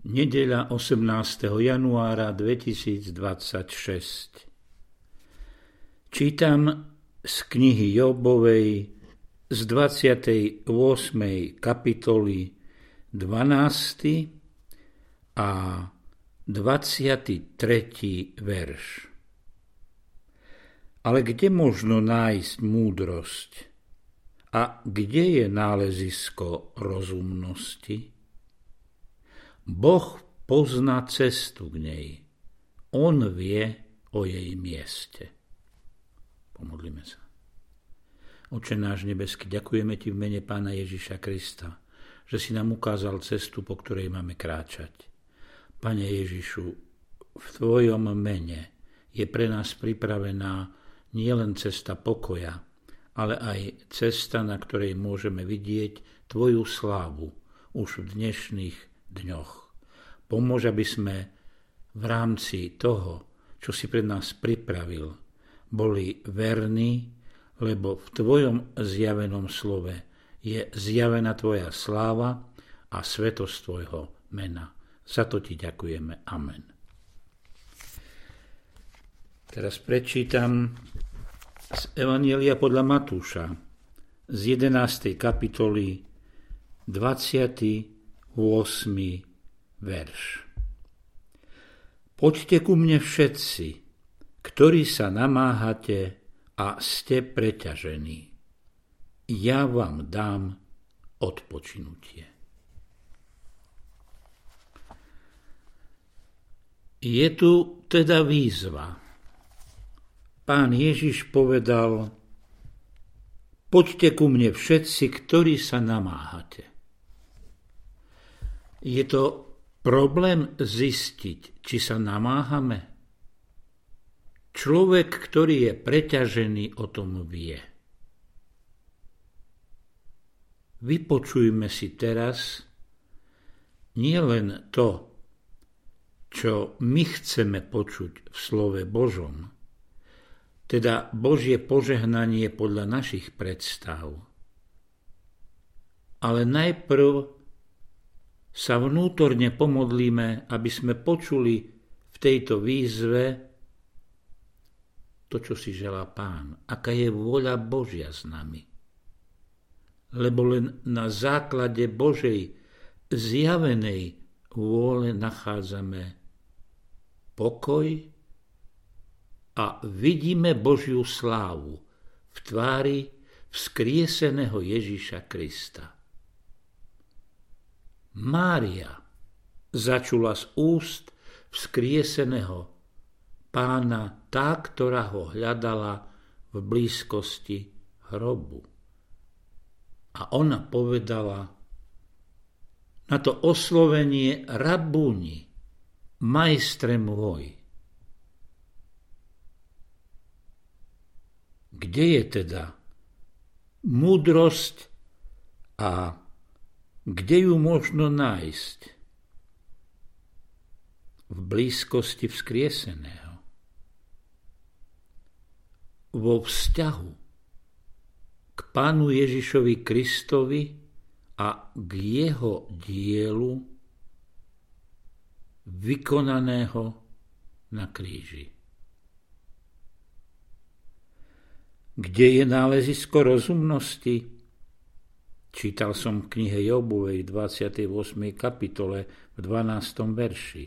Nedeľa 18. januára 2026. Čítam z knihy Jobovej z 28. kapitoly 12. a 23. verš. Ale kde možno nájsť múdrosť? A kde je nálezisko rozumnosti? Boh pozná cestu k nej. On vie o jej mieste. Pomodlíme sa. Oče náš nebeský, ďakujeme Ti v mene Pána Ježiša Krista, že si nám ukázal cestu, po ktorej máme kráčať. Pane Ježišu, v Tvojom mene je pre nás pripravená nielen cesta pokoja, ale aj cesta, na ktorej môžeme vidieť Tvoju slávu už v dnešných dňoch. Pomôž, aby sme v rámci toho, čo si pred nás pripravil, boli verní, lebo v Tvojom zjavenom slove je zjavená Tvoja sláva a svetosť Tvojho mena. Za to Ti ďakujeme. Amen. Teraz prečítam z Evanjelia podľa Matúša z 11. kapitoly 28. verš. Poďte ku mne všetci, ktorí sa namáhate a ste preťažení. Ja vám dám odpočinutie. Je tu teda výzva. Pán Ježiš povedal: poďte ku mne všetci, ktorí sa namáhate. Je to problém zistiť, či sa namáhame? Človek, ktorý je preťažený, o tom vie. Vypočujme si teraz nielen to, čo my chceme počuť v slove Božom, teda Božie požehnanie podľa našich predstav, ale najprv sa vnútorne pomodlíme, aby sme počuli v tejto výzve to, čo si želá Pán, aká je vôľa Božia s nami. Lebo len na základe Božej zjavenej vôle nachádzame pokoj a vidíme Božiu slávu v tvári vzkrieseného Ježiša Krista. Mária začula z úst vzkrieseného Pána tá, ktorá ho hľadala v blízkosti hrobu. A ona povedala na to oslovenie Rabúni, majstre môj. Kde je teda múdrosť a kde ju možno nájsť? V blízkosti vzkrieseného. Vo vzťahu k Pánu Ježišovi Kristovi a k jeho dielu vykonaného na kríži. Kde je nálezisko rozumnosti? Čítal som v knihe Jobovej 28. kapitole v 12. verši.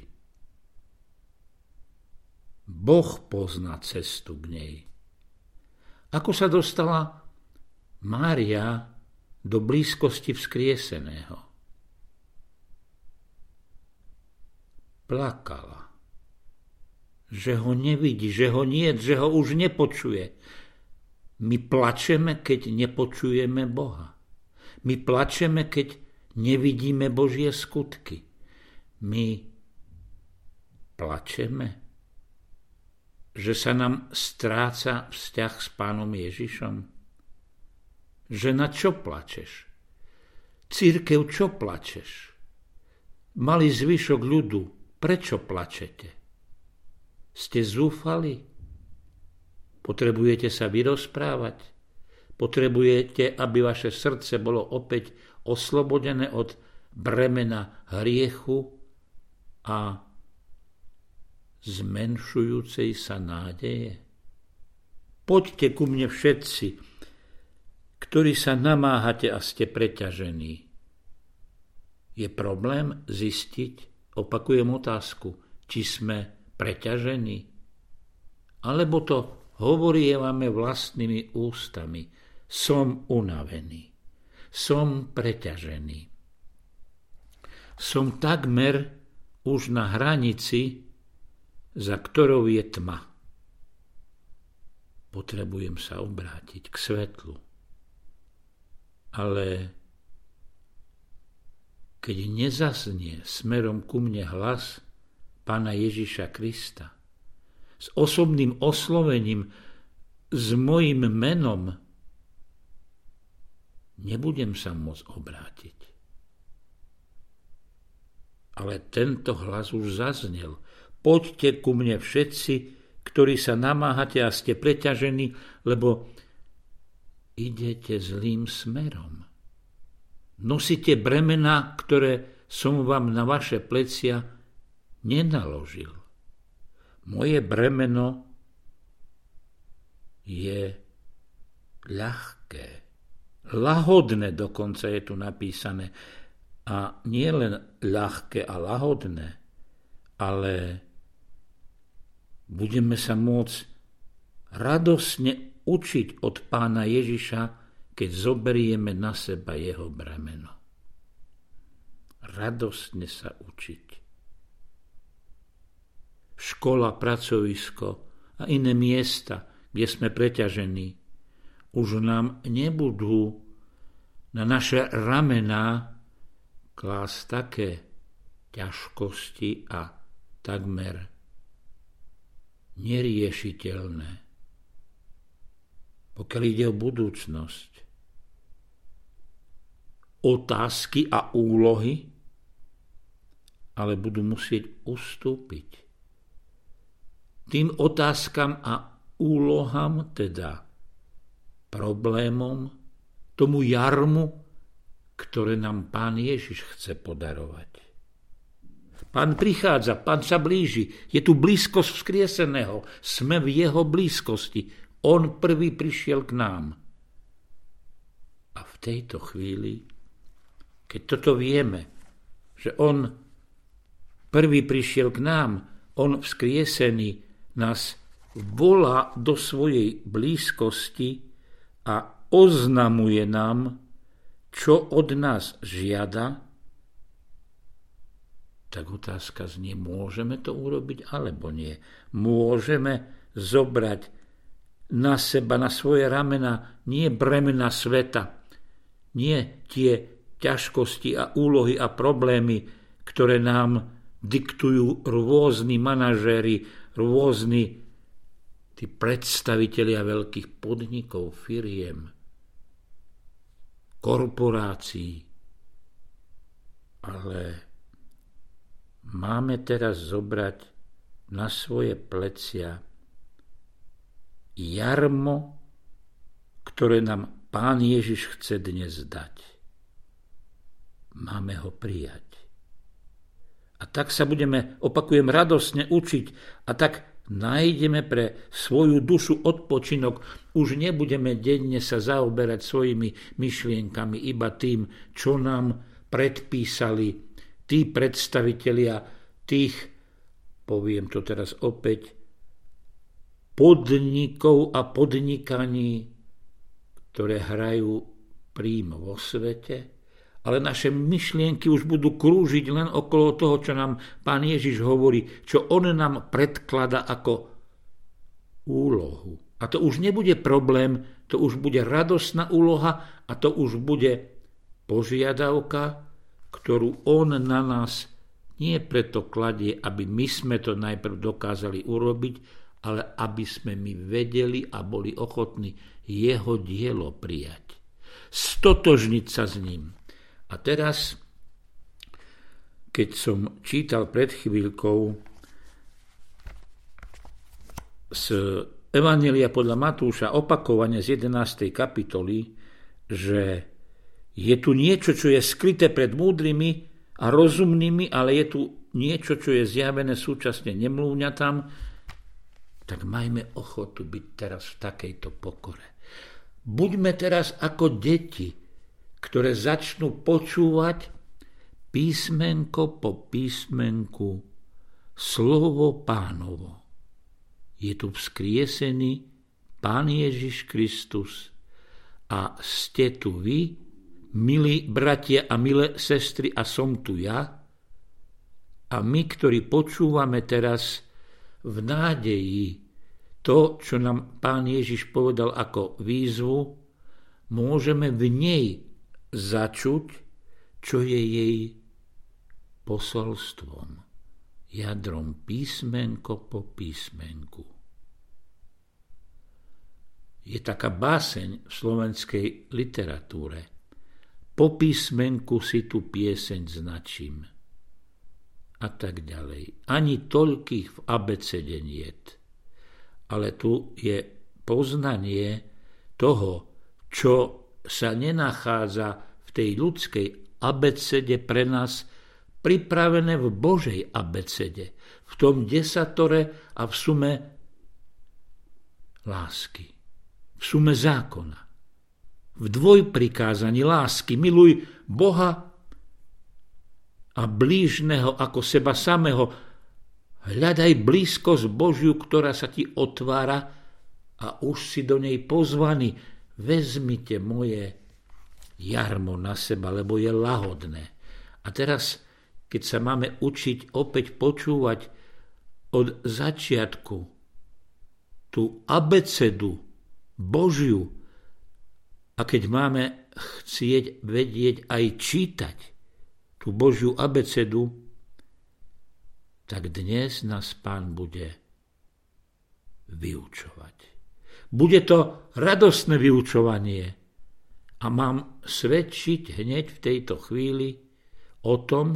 Boh pozná cestu k nej. Ako sa dostala Mária do blízkosti vzkrieseného? Plakala, že ho nevidí, že ho nie, že ho už nepočuje. My plačeme, keď nepočujeme Boha. My plačeme, keď nevidíme Božie skutky. My plačeme, že sa nám stráca vzťah s Pánom Ježišom. Že na čo plačeš? Cirkev, čo plačeš? Malý zvyšok ľudu, prečo plačete? Ste zúfali? Potrebujete sa vyrozprávať? Potrebujete, aby vaše srdce bolo opäť oslobodené od bremena hriechu a zmenšujúcej sa nádeje? Poďte ku mne všetci, ktorí sa namáhate a ste preťažení. Je problém zistiť, opakujem otázku, či sme preťažení? Alebo to hovoríme vlastnými ústami. Som unavený. Som preťažený. Som takmer už na hranici, za ktorou je tma. Potrebujem sa obrátiť k svetlu. Ale keď nezaznie smerom ku mne hlas Pána Ježiša Krista s osobným oslovením, s mojím menom, nebudem sa môcť obrátiť. Ale tento hlas už zaznel. Poďte ku mne všetci, ktorí sa namáhate a ste preťažení, lebo idete zlým smerom. Nosíte bremená, ktoré som vám na vaše plecia nenaložil. Moje bremeno je ľahké, lahodné dokonca je tu napísané. A nie len ľahké a lahodné, ale budeme sa môcť radosne učiť od Pána Ježiša, keď zoberieme na seba jeho bremeno. Radosne sa učiť. Škola, pracovisko a iné miesta, kde sme preťažení, už nám nebudú na naše ramená klásť také ťažkosti a takmer neriešiteľné. Pokiaľ ide o budúcnosť, otázky a úlohy, ale budú musieť ustúpiť. Tým otázkam a úlohám, teda problémom, tomu jarmu, ktoré nám Pán Ježiš chce podarovať. Pán prichádza, Pán sa blíži, je tu blízkosť vzkrieseného, sme v jeho blízkosti. On prvý prišiel k nám. A v tejto chvíli, keď toto vieme, že on prvý prišiel k nám, on vzkriesený nás volá do svojej blízkosti a oznamuje nám, čo od nás žiada, tak otázka znie, môžeme to urobiť alebo nie. Môžeme zobrať na seba, na svoje ramena, nie bremena sveta, nie tie ťažkosti a úlohy a problémy, ktoré nám diktujú rôzni manažéri, rôzni tí predstavitelia veľkých podnikov, firiem, korporácií. Ale máme teraz zobrať na svoje plecia jarmo, ktoré nám Pán Ježiš chce dnes dať. Máme ho prijať. A tak sa budeme, opakujem, radosne učiť a tak nájdeme pre svoju dušu odpočinok. Už nebudeme denne sa zaoberať svojimi myšlienkami, iba tým, čo nám predpísali tí predstavitelia tých, poviem to teraz opäť, podnikov a podnikaní, ktoré hrajú prím vo svete, ale naše myšlienky už budú krúžiť len okolo toho, čo nám Pán Ježiš hovorí, čo on nám predklada ako úlohu. A to už nebude problém, to už bude radosná úloha a to už bude požiadavka, ktorú on na nás nie preto kladie, aby my sme to najprv dokázali urobiť, ale aby sme my vedeli a boli ochotní jeho dielo prijať. Stotožniť sa s ním. A teraz, keď som čítal pred chvíľkou z Evanjelia podľa Matúša opakovane z 11. kapitoly, že je tu niečo, čo je skryté pred múdrymi a rozumnými, ale je tu niečo, čo je zjavené súčasne nemluvňatám, tak majme ochotu byť teraz v takejto pokore. Buďme teraz ako deti, ktoré začnú počúvať písmenko po písmenku slovo Pánovo. Je tu vzkriesený Pán Ježiš Kristus a ste tu vy, milí bratia a milé sestry, a som tu ja. A my, ktorí počúvame teraz v nádeji to, čo nám Pán Ježiš povedal ako výzvu, môžeme v nej začuť, čo je jej posolstvom, jadrom písmenko po písmenku. Je taká báseň v slovenskej literatúre. Po písmenku si tu pieseň značím. A tak ďalej. Ani toľkých v abecede niet. Ale tu je poznanie toho, čo sa nenachádza v tej ľudskej abecede pre nás, pripravené v Božej abecede, v tom desatore a v sume lásky, v sume zákona, v dvojprikázaní lásky. Miluj Boha a blížneho ako seba samého. Hľadaj blízkosť Božiu, ktorá sa ti otvára a už si do nej pozvaný. Vezmite moje jarmo na seba, lebo je lahodné. A teraz, keď sa máme učiť opäť počúvať od začiatku tú abecedu Božiu, a keď máme chcieť vedieť aj čítať tú Božiu abecedu, tak dnes nás Pán bude vyučovať. Bude to radostné vyučovanie a mám svedčiť hneď v tejto chvíli o tom,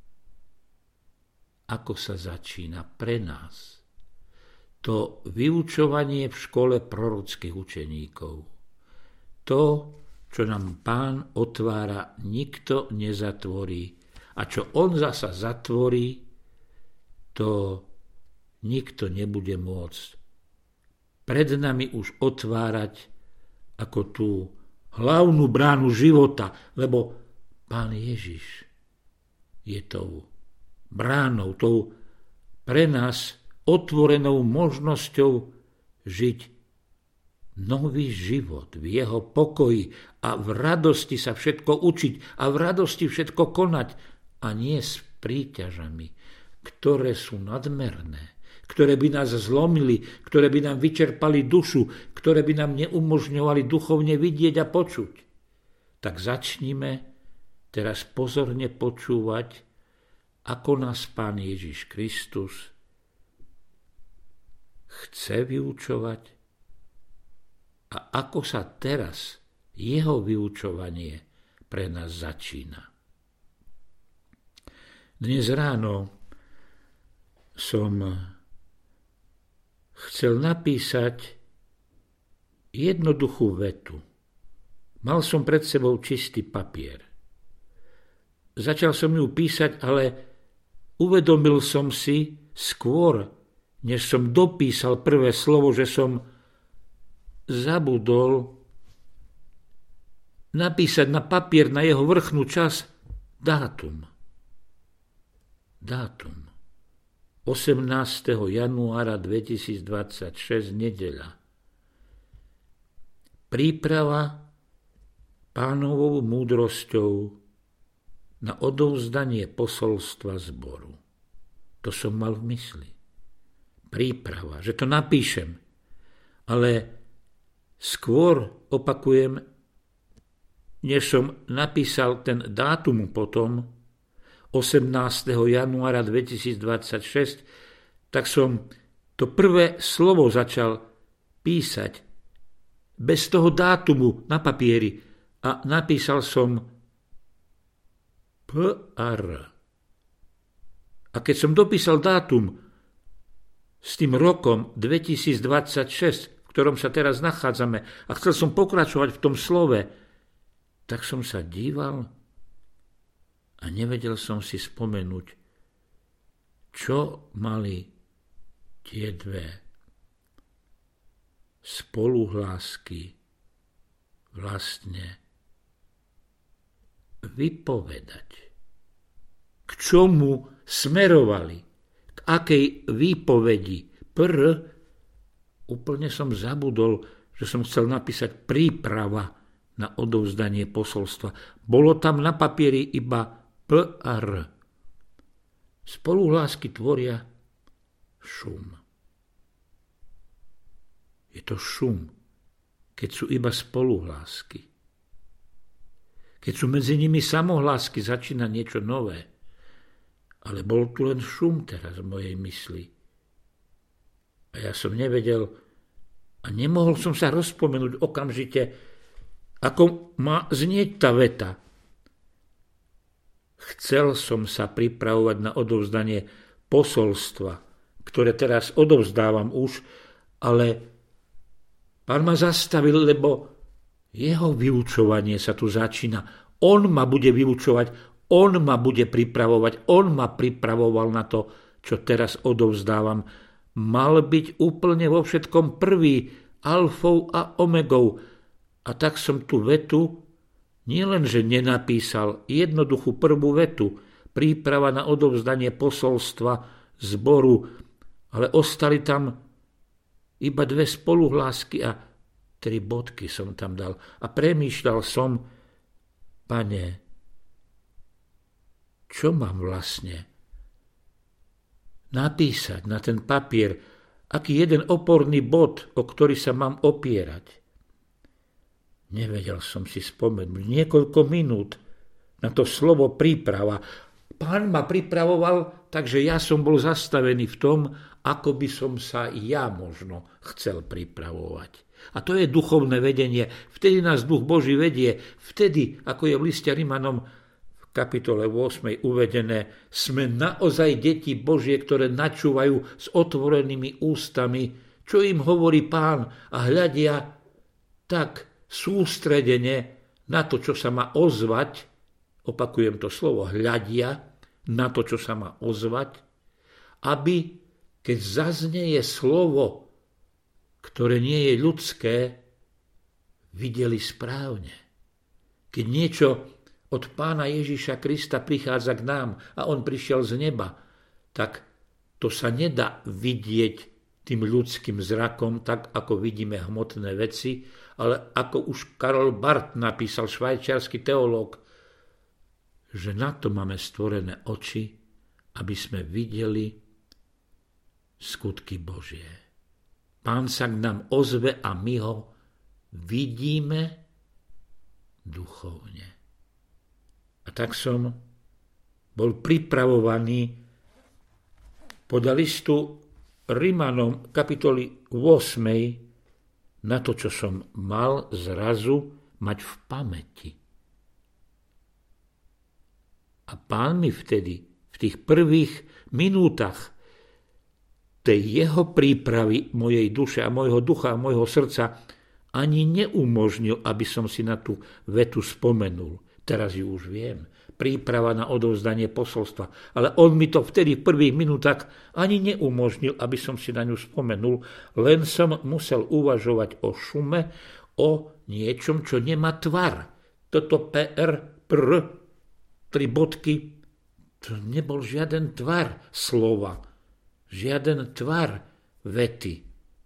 ako sa začína pre nás to vyučovanie v škole prorockých učeníkov. To, čo nám Pán otvára, nikto nezatvorí. A čo on zasa zatvorí, to nikto nebude môcť pred nami už otvárať ako tú hlavnú bránu života, lebo Pán Ježiš je tou bránou, tou pre nás otvorenou možnosťou žiť nový život v jeho pokoji a v radosti sa všetko učiť a v radosti všetko konať a nie s príťažami, ktoré sú nadmerné, ktoré by nás zlomili, ktoré by nám vyčerpali dušu, ktoré by nám neumožňovali duchovne vidieť a počuť. Tak začnime teraz pozorne počúvať, ako nás Pán Ježiš Kristus chce vyučovať a ako sa teraz jeho vyučovanie pre nás začína. Dnes ráno som chcel napísať jednoduchú vetu. Mal som pred sebou čistý papier. Začal som ju písať, ale uvedomil som si skôr, než som dopísal prvé slovo, že som zabudol napísať na papier, na jeho vrchnú časť dátum. Dátum. 18. januára 2026, nedeľa. Príprava Pánovou múdrosťou na odovzdanie posolstva zboru. To som mal v mysli. Príprava, že to napíšem. Ale skôr opakujem, než som napísal ten dátum potom, 18. januára 2026, tak som to prvé slovo začal písať bez toho dátumu na papieri a napísal som PR. A keď som dopísal dátum s tým rokom 2026, v ktorom sa teraz nachádzame, a chcel som pokračovať v tom slove, tak som sa díval a A nevedel som si spomenúť, čo mali tie dve spoluhlásky vlastne vypovedať. K čomu smerovali? K akej výpovedi? Úplne som zabudol, že som chcel napísať príprava na odovzdanie posolstva. Bolo tam na papieri iba P a R. Spoluhlásky tvoria šum. Je to šum, keď sú iba spoluhlásky. Keď sú medzi nimi samohlásky, začína niečo nové. Ale bol tu len šum teraz v mojej mysli. A ja som nevedel a nemohol som sa rozpomenúť okamžite, ako má znieť tá veta. Chcel som sa pripravovať na odovzdanie posolstva, ktoré teraz odovzdávam už, ale Pán ma zastavil, lebo jeho vyučovanie sa tu začína. On ma bude vyučovať, on ma bude pripravovať, on ma pripravoval na to, čo teraz odovzdávam. Mal byť úplne vo všetkom prvý, alfou a omegou. A tak som tú vetu nielenže nenapísal, jednoduchú prvú vetu, príprava na odovzdanie posolstva zboru, ale ostali tam iba dve spoluhlásky a 3 bodky som tam dal. A premýšľal som, Pane, čo mám vlastne napísať na ten papier, aký jeden oporný bod, o ktorý sa mám opierať. Nevedel som si spomenúť niekoľko minút na to slovo príprava. Pán ma pripravoval, takže ja som bol zastavený v tom, ako by som sa ja možno chcel pripravovať. A to je duchovné vedenie. Vtedy nás Duch Boží vedie. Vtedy, ako je v liste Rimanom v kapitole 8 uvedené, sme naozaj deti Božie, ktoré načúvajú s otvorenými ústami, čo im hovorí Pán a hľadia tak sústredene na to, čo sa má ozvať. Opakujem to slovo, hľadia na to, čo sa má ozvať, aby keď zaznieje slovo, ktoré nie je ľudské, videli správne. Keď niečo od Pána Ježiša Krista prichádza k nám a on prišiel z neba, tak to sa nedá vidieť tým ľudským zrakom, tak ako vidíme hmotné veci, ale ako už Karol Barth napísal, švajčiarsky teológ, že na to máme stvorené oči, aby sme videli skutky Božie. Pán sa k nám ozve a my ho vidíme duchovne. A tak som bol pripravovaný podľa listu Rimanom kapitoly 8 na to, čo som mal zrazu mať v pamäti. A Pán mi vtedy, v tých prvých minútach tej jeho prípravy mojej duše a mojho ducha a mojho srdca ani neumožnil, aby som si na tú vetu spomenul. Teraz ju už viem. Príprava na odovzdanie posolstva. Ale on mi to vtedy v prvých minútach ani neumožnil, aby som si na ňu spomenul. Len som musel uvažovať o šume, o niečom, čo nemá tvar. Toto PR, 3 bodky, to nebol žiaden tvar slova. Žiaden tvar vety.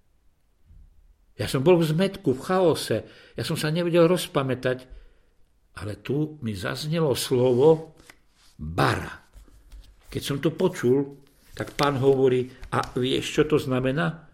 Ja som bol v zmätku, v chaose. Ja som sa nevedel rozpamätať. Ale tu mi zaznelo slovo bara. Keď som to počul, tak Pán hovorí, a vieš, čo to znamená?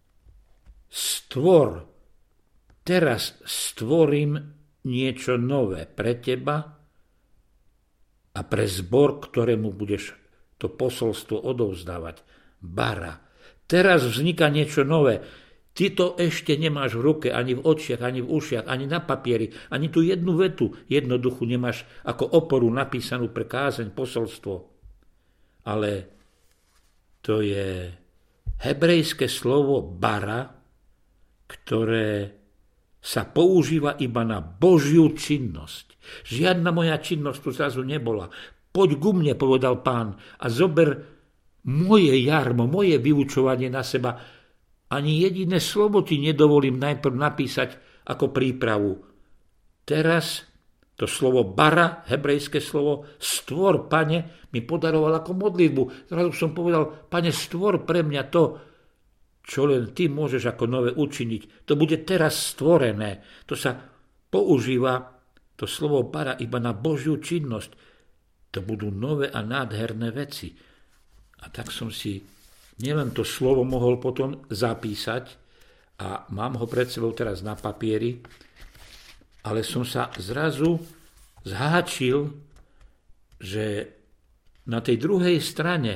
Stvor. Teraz stvorím niečo nové pre teba a pre zbor, ktorému budeš to posolstvo odovzdávať. Bara. Teraz vzniká niečo nové. Ty to ešte nemáš v ruke, ani v očiach, ani v ušiach, ani na papieri, ani tú jednu vetu jednoduchu nemáš ako oporu napísanú pre kázeň, posolstvo. Ale to je hebrejské slovo bara, ktoré sa používa iba na Božiu činnosť. Žiadna moja činnosť tu zrazu nebola. poď ku mne, povedal Pán, a zober moje jarmo, moje vyučovanie na seba. Ani jediné slovo ti nedovolím najprv napísať ako prípravu. Teraz to slovo bara, hebrejské slovo, stvor, Pane, mi podaroval ako modlitbu. Zrazu som povedal, Pane, stvor pre mňa to, čo len ty môžeš ako nové učiniť. To bude teraz stvorené. To sa používa, to slovo bara, iba na Božiu činnosť. To budú nové a nádherné veci. A tak som si nielen to slovo mohol potom zapísať a mám ho pred sebou teraz na papieri, ale som sa zrazu zháčil, že na tej druhej strane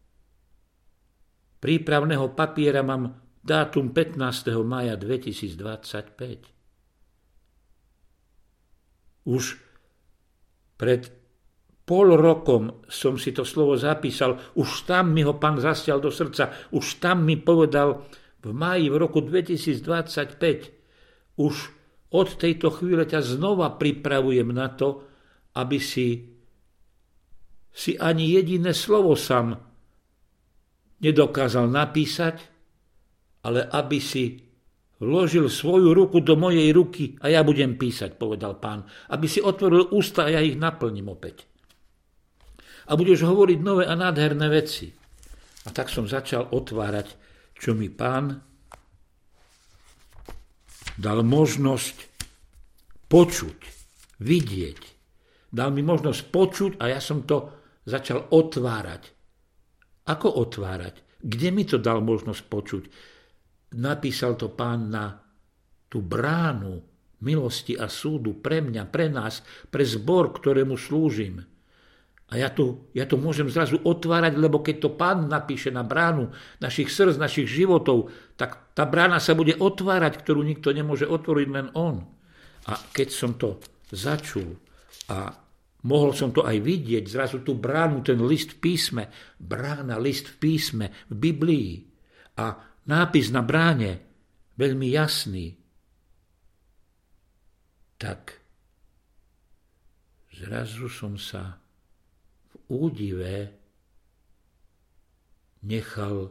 prípravného papiera mám dátum 15. mája 2025. Už pred pol rokom som si to slovo zapísal, už tam mi ho Pán zasial do srdca, už tam mi povedal v máji v roku 2025, už od tejto chvíle ťa znova pripravujem na to, aby si ani jediné slovo sám nedokázal napísať, ale aby si vložil svoju ruku do mojej ruky a ja budem písať, povedal Pán. Aby si otvoril ústa a ja ich naplním opäť. A budeš hovoriť nové a nádherné veci. A tak som začal otvárať, čo mi Pán dal možnosť počuť, vidieť. Dal mi možnosť počuť a ja som to začal otvárať. Ako otvárať? Kde mi to dal možnosť počuť? Napísal to Pán na tú bránu milosti a súdu pre mňa, pre nás, pre zbor, ktorému slúžim. A ja to môžem zrazu otvárať, lebo keď to Pán napíše na bránu našich srdc, našich životov, tak tá brána sa bude otvárať, ktorú nikto nemôže otvoriť, len On. A keď som to začul a mohol som to aj vidieť, zrazu tú bránu, ten list v písme, brána, list v písme, v Biblii a nápis na bráne, veľmi jasný, tak zrazu som sa údive nechal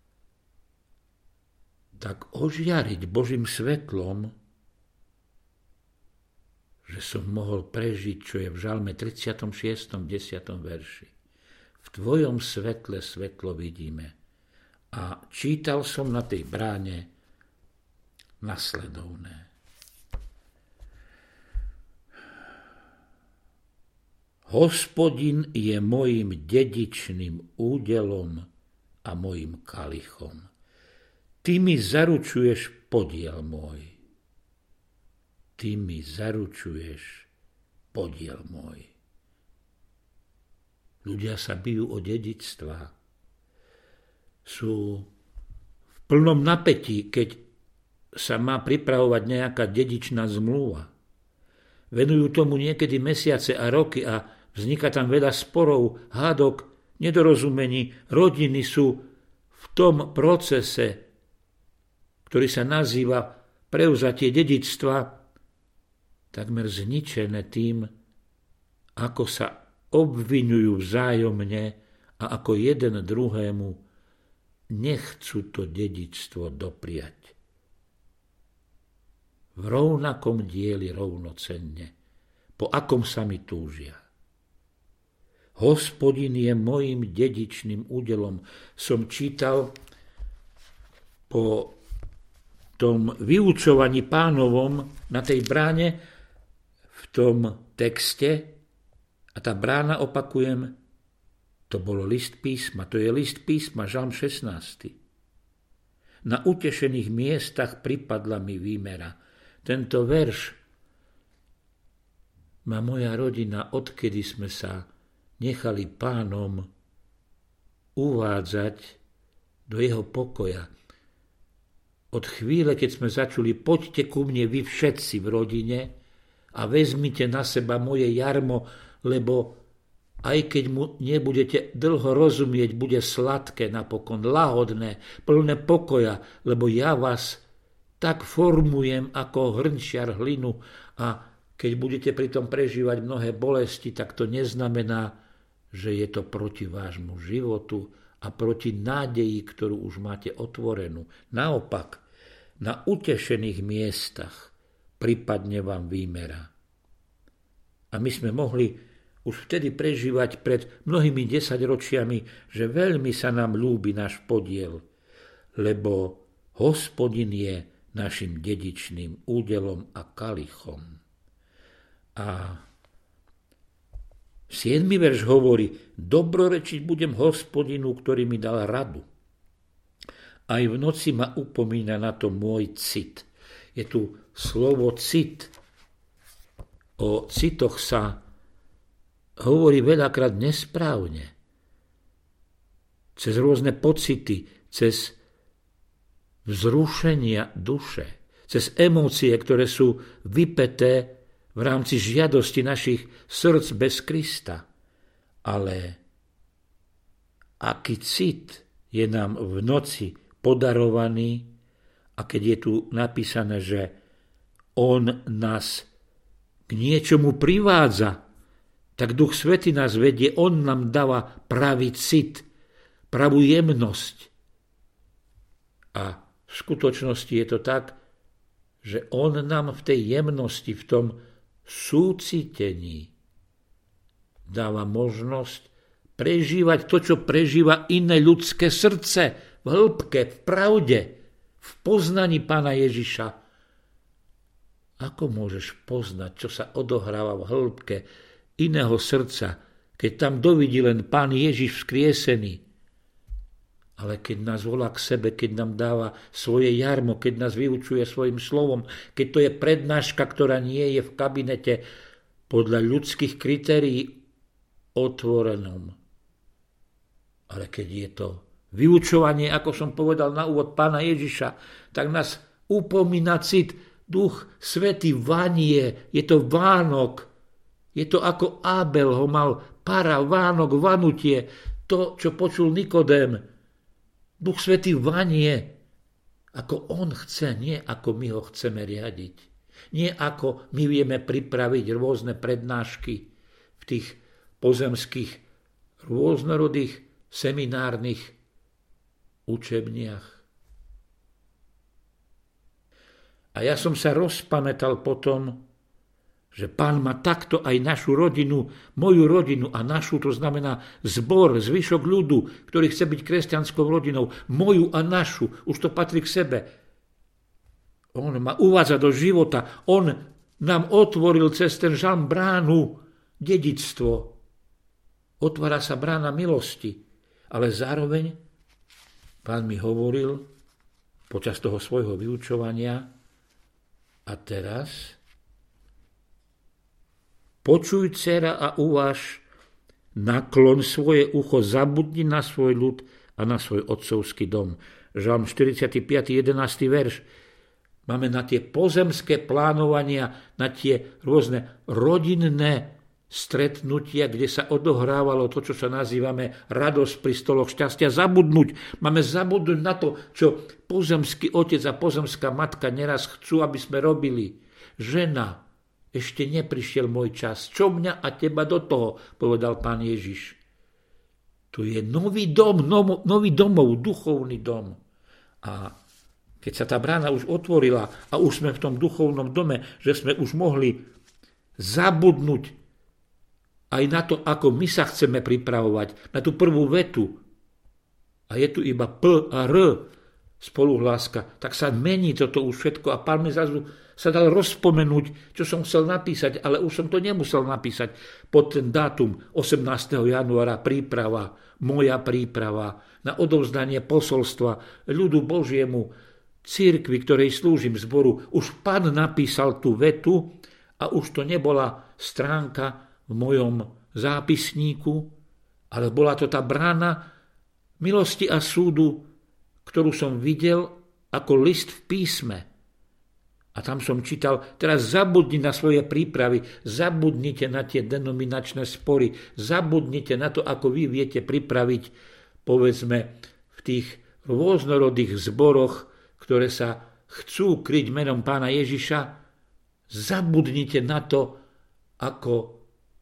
tak ožiariť Božím svetlom, že som mohol prežiť, čo je v Žalme 36. 10. verši. V tvojom svetle svetlo vidíme. A čítal som na tej bráne nasledovné. Hospodin je mojim dedičným údelom a mojim kalichom. Ty mi zaručuješ podiel môj. Ty mi zaručuješ podiel môj. Ľudia sa bijú o dedičstvá. Sú v plnom napätí, keď sa má pripravovať nejaká dedičná zmluva. Venujú tomu niekedy mesiace a roky a vzniká tam veľa sporov, hádok, nedorozumení. Rodiny sú v tom procese, ktorý sa nazýva prevzatie dedičstva, takmer zničené tým, ako sa obviňujú vzájomne a ako jeden druhému nechcú to dedičstvo dopriať. V rovnakom dieli rovnocenne, po akom sa mi túžia. Hospodin je mojim dedičným údelom. Som čítal po tom vyučovaní Pánovom na tej bráne v tom texte, a tá brána, opakujem, to bol list písma, to je list písma, Žalm 16. Na utešených miestach pripadla mi výmera. Tento verš má moja rodina, odkedy sme sa nechali Pánom uvádzať do jeho pokoja. Od chvíle, keď sme začuli, poďte ku mne vy všetci v rodine a vezmite na seba moje jarmo, lebo aj keď mu nebudete dlho rozumieť, bude sladké napokon, lahodné, plné pokoja, lebo ja vás tak formujem ako hrnčiar hlinu a keď budete pritom prežívať mnohé bolesti, tak to neznamená, že je to proti vášmu životu a proti nádeji, ktorú už máte otvorenú. Naopak, na utešených miestach prípadne vám výmera. A my sme mohli už vtedy prežívať pred mnohými 10 ročiami, že veľmi sa nám ľúbi náš podiel, lebo Hospodin je našim dedičným údelom a kalichom. A 7. verš hovorí, dobrorečiť budem Hospodinu, ktorý mi dal radu. Aj v noci ma upomína na to môj cit. Je tu slovo cit. O citoch sa hovorí veľakrát nesprávne. Cez rôzne pocity, cez vzrušenia duše, cez emócie, ktoré sú vypäté v rámci žiadosti našich srdc bez Krista. Ale aký cit je nám v noci podarovaný, a keď je tu napísané, že on nás k niečomu privádza, tak Duch Svätý nás vedie, on nám dáva pravý cit, pravú jemnosť. A v skutočnosti je to tak, že on nám v tej jemnosti, v tom súcitení dáva možnosť prežívať to, čo prežíva iné ľudské srdce, v hĺbke, v pravde, v poznaní Pána Ježiša. Ako môžeš poznať, čo sa odohráva v hĺbke iného srdca, keď tam dovidí len Pán Ježiš vzkriesený? Ale keď nás volá k sebe, keď nám dáva svoje jarmo, keď nás vyučuje svojim slovom, keď to je prednáška, ktorá nie je v kabinete podľa ľudských kritérií otvorenom. Ale keď je to vyučovanie, ako som povedal na úvod Pána Ježiša, tak nás upomína cit. Duch Svätý vanie, je to vánok. Je to ako Abel ho mal para, vánok, vanutie. To, čo počul Nikodém. Duch Svätý vanie, ako on chce, nie ako my ho chceme riadiť. Nie ako my vieme pripraviť rôzne prednášky v tých pozemských rôznorodých seminárnych učebniach. A ja som sa rozpamätal potom, že Pán má takto aj našu rodinu, moju rodinu a našu, to znamená zbor, zvyšok ľudu, ktorý chce byť kresťanskou rodinou, moju a našu, už to patrí k sebe. On ma uvádza do života, on nám otvoril cez ten žalm bránu, dedičstvo. Otvára sa brána milosti, ale zároveň Pán mi hovoril počas toho svojho vyučovania, a teraz počuj, dcera, a uváž, naklon svoje ucho, zabudni na svoj ľud a na svoj otcovský dom. Žalm 45. 11. verš. Máme na tie pozemské plánovania, na tie rôzne rodinné stretnutia, kde sa odohrávalo to, čo sa nazývame radosť pri stoloch šťastia, zabudnúť. Máme zabudnúť na to, čo pozemský otec a pozemská matka neraz chcú, aby sme robili. Žena, ešte neprišiel môj čas. Čo mňa a teba do toho, povedal Pán Ježiš. Tu je nový dom, nový domov, duchovný dom. A keď sa tá brána už otvorila a už sme v tom duchovnom dome, že sme už mohli zabudnúť aj na to, ako my sa chceme pripravovať, na tú prvú vetu. A je tu iba P a R, spoluhláska. Tak sa mení toto už všetko a Pán mi zrazu sa dal rozpomenúť, čo som chcel napísať, ale už som to nemusel napísať pod ten dátum 18. januára, príprava, moja príprava na odovzdanie posolstva ľudu Božiemu, cirkvi, ktorej slúžim, zboru. Už Pán napísal tú vetu a už to nebola stránka v mojom zápisníku, ale bola to tá brána milosti a súdu, ktorú som videl ako list v písme. A tam som čítal, teraz zabudni na svoje prípravy, zabudnite na tie denominačné spory, zabudnite na to, ako vy viete pripraviť, povedzme, v tých rôznorodých zboroch, ktoré sa chcú kryť menom Pána Ježiša, zabudnite na to, ako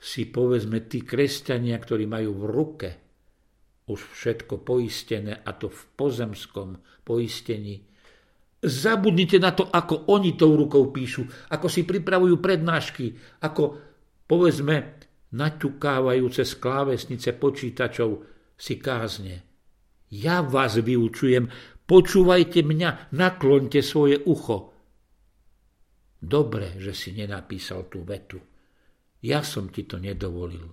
si povedzme tí kresťania, ktorí majú v ruke už všetko poistené, a to v pozemskom poistení, zabudnite na to, ako oni tou rukou píšu, ako si pripravujú prednášky, ako povedzme naťukávajú cez klávesnice počítačov si kázne. Ja vás vyučujem, počúvajte mňa, nakloňte svoje ucho. Dobre, že si nenapísal tú vetu. Ja som ti to nedovolil.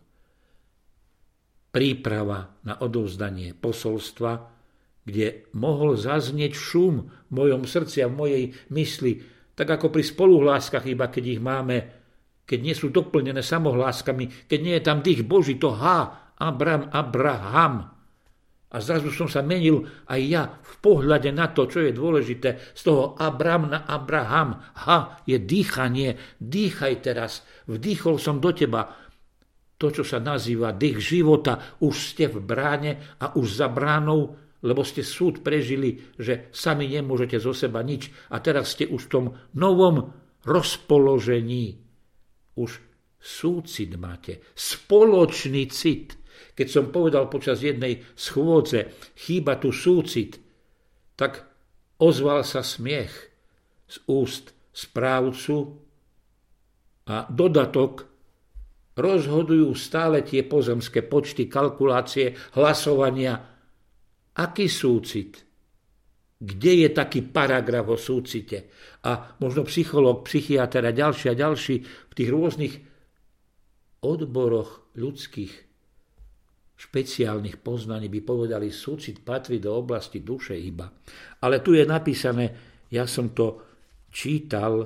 Príprava na odovzdanie posolstva, kde mohol zaznieť šum v mojom srdci a v mojej mysli, tak ako pri spoluhláskach, iba keď ich máme, keď nie sú doplnené samohláskami, keď nie je tam dých Boží, to H, Abraham. A zrazu som sa menil aj ja v pohľade na to, čo je dôležité, z toho Abram na Abraham. H je dýchanie. Dýchaj teraz. Vdýchol som do teba to, čo sa nazýva dých života. Už ste v bráne a už za bránou, lebo ste súd prežili, že sami nemôžete zo seba nič. A teraz ste už v tom novom rozpoložení. Už súcit máte. Spoločný cit. Keď som povedal počas jednej schôdze, chýba tu súcit, tak ozval sa smiech z úst správcu a dodatok: rozhodujú stále tie pozemské počty, kalkulácie, hlasovania. Aký súcit? Kde je taký paragraf o súcite? A možno psychológ, psychiater a ďalší v tých rôznych odboroch ľudských špeciálnych poznaní by povedali, súcit patrí do oblasti duše iba. Ale tu je napísané, ja som to čítal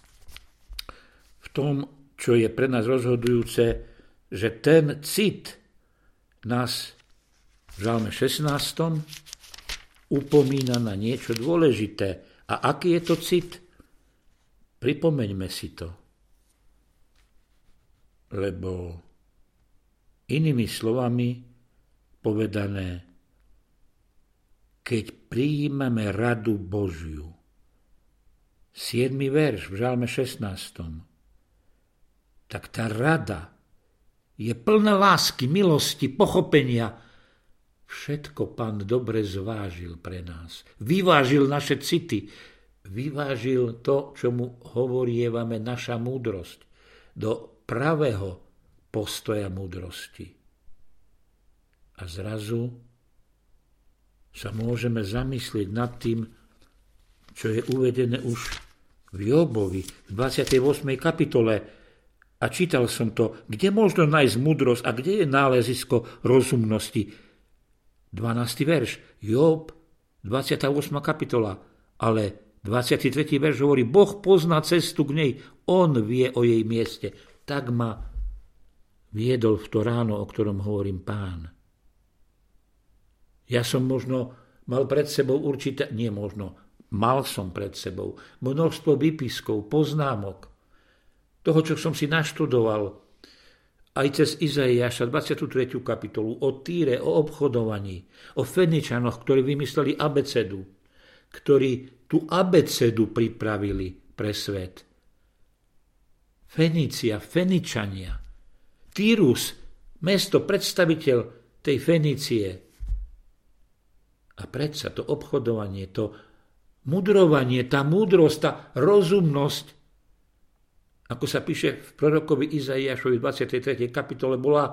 v tom, čo je pre nás rozhodujúce, že ten cit nás v Žalme 16. upomína na niečo dôležité. A aký je to cit? Pripomeňme si to. Lebo inými slovami povedané, keď prijímame radu Božiu, 7. verš v Žalme 16. tak tá rada je plná lásky, milosti, pochopenia. Všetko Pán dobre zvážil pre nás. Vyvážil naše city. Vyvážil to, čo mu hovorievame naša múdrosť, do pravého postoja múdrosti. A zrazu sa môžeme zamyslieť nad tým, čo je uvedené už v Jobovi, v 28. kapitole. A čítal som to, kde možno nájsť múdrosť a kde je nálezisko rozumnosti. 12. verš, Job, 28. kapitola, ale 23. verš hovorí, Boh pozná cestu k nej, on vie o jej mieste. Tak ma viedol v to ráno, o ktorom hovorím Pán. Ja som možno mal pred sebou mal som pred sebou množstvo výpiskov, poznámok, toho, čo som si naštudoval, aj cez Izaiáša 23. kapitolu, o Týre, o obchodovaní, o Feničanoch, ktorí vymysleli abecedu, ktorí tú abecedu pripravili pre svet. Fenícia, Feničania, Týrus, mesto, predstaviteľ tej Fenície. A predsa to obchodovanie, to mudrovanie, tá múdrosť, tá rozumnosť, ako sa píše v prorokovi Izaiášovi 23. kapitole, bola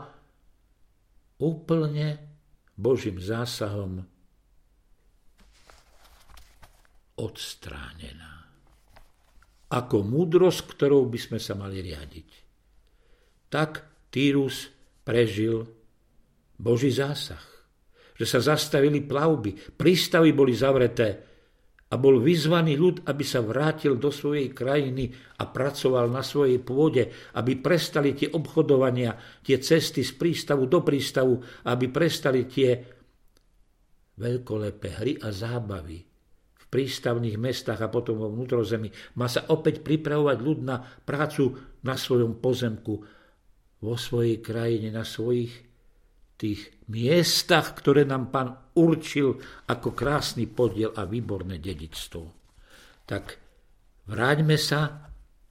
úplne Božím zásahom odstránená. Ako múdrosť, ktorou by sme sa mali riadiť. Tak Týrus prežil Boží zásah. Že sa zastavili plavby, prístavy boli zavreté a bol vyzvaný ľud, aby sa vrátil do svojej krajiny a pracoval na svojej pôde, aby prestali tie obchodovania, tie cesty z prístavu do prístavu, aby prestali tie veľkolepé hry a zábavy v prístavných mestách a potom vo vnútrozemí. Má sa opäť pripravovať ľud na prácu na svojom pozemku, vo svojej krajine, na svojich tých miestach, ktoré nám Pán určil ako krásny podiel a výborné dedičstvo. Tak vráťme sa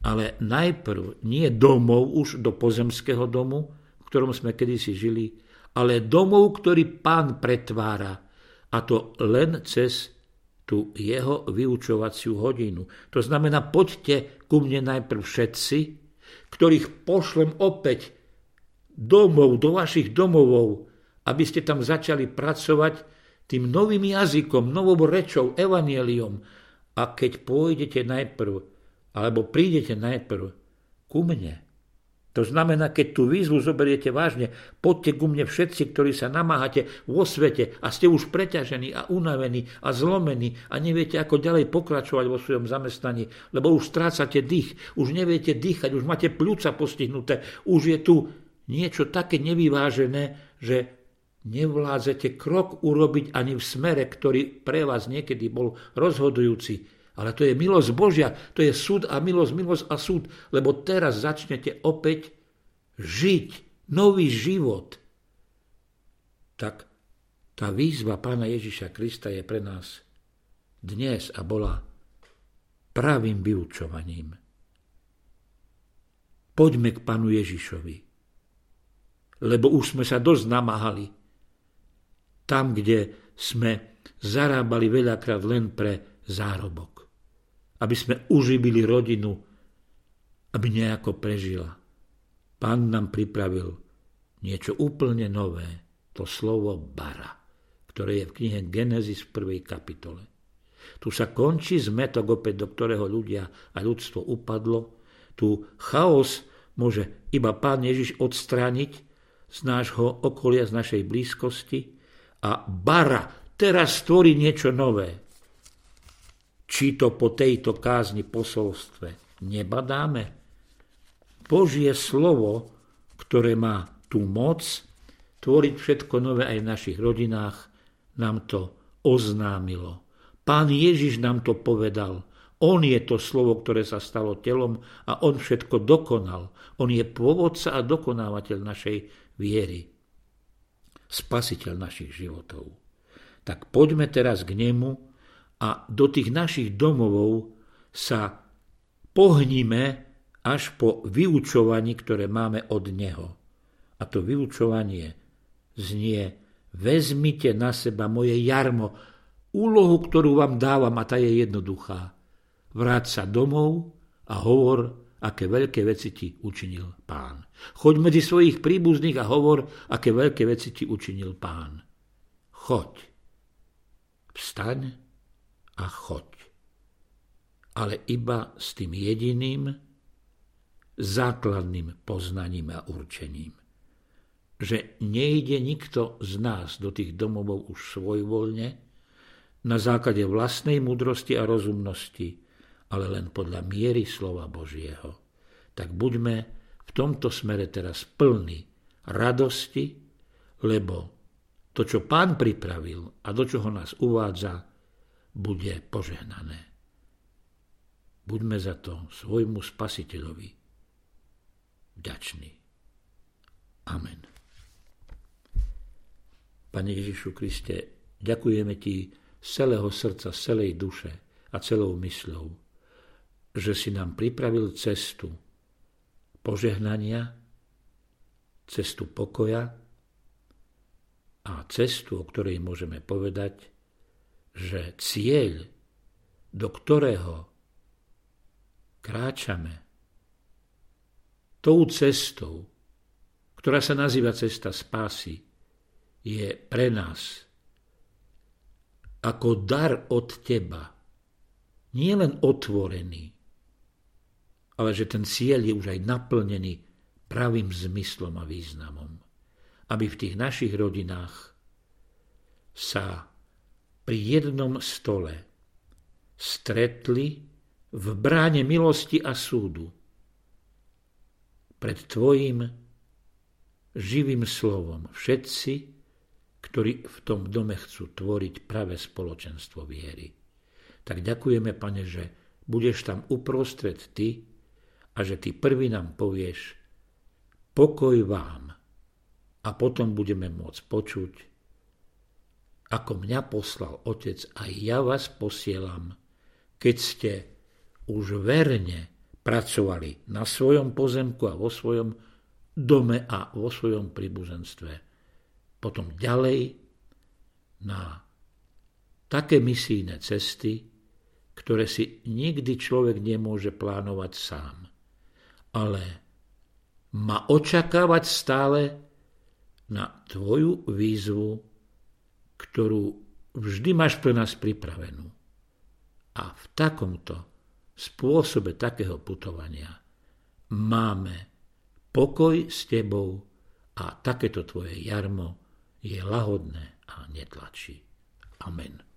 ale najprv nie domov už do pozemského domu, v ktorom sme kedysi žili, ale domov, ktorý Pán pretvára, a to len cez tú jeho vyučovaciu hodinu. To znamená, poďte ku mne najprv všetci, ktorých pošlem opäť domov, do vašich domovov, aby ste tam začali pracovať tým novým jazykom, novou rečou, evanjeliom. A keď pôjdete najprv, alebo prídete najprv ku mne, to znamená, keď tú výzvu zoberiete vážne, poďte ku mne všetci, ktorí sa namáhate vo svete a ste už preťažení a unavení a zlomení a neviete, ako ďalej pokračovať vo svojom zamestnaní, lebo už strácate dých, už neviete dýchať, už máte pľúca postihnuté, už je tu niečo také nevyvážené, že nevládzete krok urobiť ani v smere, ktorý pre vás niekedy bol rozhodujúci. Ale to je milosť Božia, to je súd a milosť, milosť a súd, lebo teraz začnete opäť žiť nový život. Tak tá výzva Pána Ježiša Krista je pre nás dnes a bola pravým vyučovaním. Poďme k Pánu Ježišovi, lebo už sme sa dosť namáhali. Tam, kde sme zarábali veľakrát len pre zárobok. Aby sme uživili rodinu, aby nejako prežila. Pán nám pripravil niečo úplne nové, to slovo bara, ktoré je v knihe Genesis v 1. kapitole. Tu sa končí zmätok opäť, do ktorého ľudia a ľudstvo upadlo. Tu chaos môže iba Pán Ježiš odstrániť z nášho okolia, z našej blízkosti. A bara teraz stvorí niečo nové. Či to po tejto kázni posolstve nebadáme? Božie slovo, ktoré má tú moc tvoriť všetko nové aj v našich rodinách, nám to oznámilo. Pán Ježiš nám to povedal. On je to slovo, ktoré sa stalo telom a on všetko dokonal. On je pôvodca a dokonávateľ našej viery. Spasiteľ našich životov. Tak poďme teraz k nemu a do tých našich domovov sa pohníme až po vyučovaní, ktoré máme od neho. A to vyučovanie znie: vezmite na seba moje jarmo, úlohu, ktorú vám dávam, a tá je jednoduchá. Vráť sa domov a hovor, aké veľké veci ti učinil Pán. Choď medzi svojich príbuzných a hovor, aké veľké veci ti učinil Pán. Choď. Vstaň a choď. Ale iba s tým jediným základným poznaním a určením. Že nejde nikto z nás do tých domovov už svojvoľne, na základe vlastnej múdrosti a rozumnosti, ale len podľa miery slova Božieho. Tak buďme v tomto smere teraz plní radosti, lebo to, čo Pán pripravil a do čoho nás uvádza, bude požehnané. Buďme za to svojmu Spasiteľovi vďační. Amen. Pane Ježišu Kriste, ďakujeme Ti z celého srdca, z celej duše a celou mysľou, že si nám pripravil cestu požehnania, cestu pokoja a cestu, o ktorej môžeme povedať, že cieľ, do ktorého kráčame, tou cestou, ktorá sa nazýva cesta spásy, je pre nás ako dar od Teba, nie len otvorený, ale že ten cieľ je už aj naplnený pravým zmyslom a významom. Aby v tých našich rodinách sa pri jednom stole stretli v bráne milosti a súdu pred Tvojim živým slovom všetci, ktorí v tom dome chcú tvoriť práve spoločenstvo viery. Tak ďakujeme, Pane, že budeš tam uprostred Ty a že Ty prvý nám povieš pokoj vám, a potom budeme môcť počuť, ako mňa poslal Otec, a ja vás posielam, keď ste už verne pracovali na svojom pozemku a vo svojom dome a vo svojom príbuzenstve. Potom ďalej na také misijné cesty, ktoré si nikdy človek nemôže plánovať sám, ale má očakávať stále na tvoju výzvu, ktorú vždy máš pre nás pripravenú. A v takomto spôsobe takého putovania máme pokoj s tebou a takéto tvoje jarmo je lahodné a netlačí. Amen.